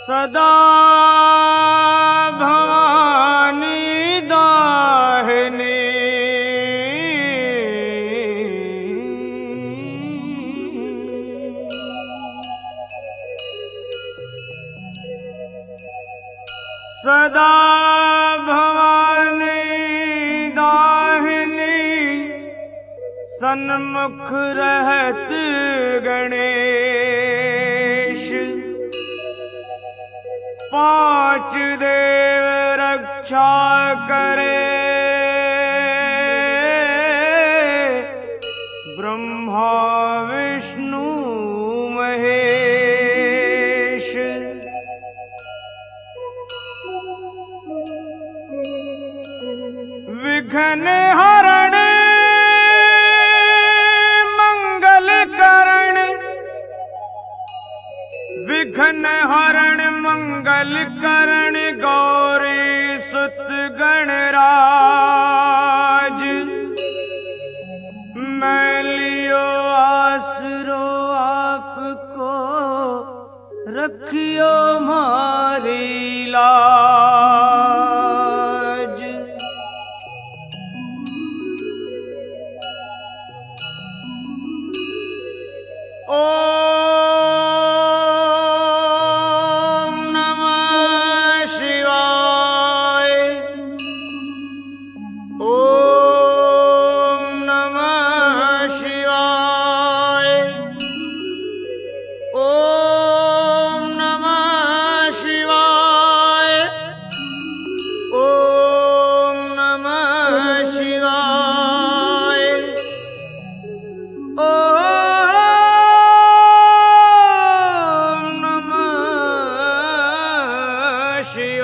सदा भवानी दाहिनी सदा भवानी दाहिनी सन्मुख रहत गणेश पांच देव रक्षा करे ब्रह्मा विष्णु महेश। विघ्न हरण मंगल करण विघ्न हरण मंगल करण गौरी सुत गणराज। मैं लियो आसरो आपको रखियो मारी लाज। ओम नमः शिवाय। ओम नमः शिवाय। ओम नमः शिवाय। ओम नमः शिवाय। ओम नमः शिवाय।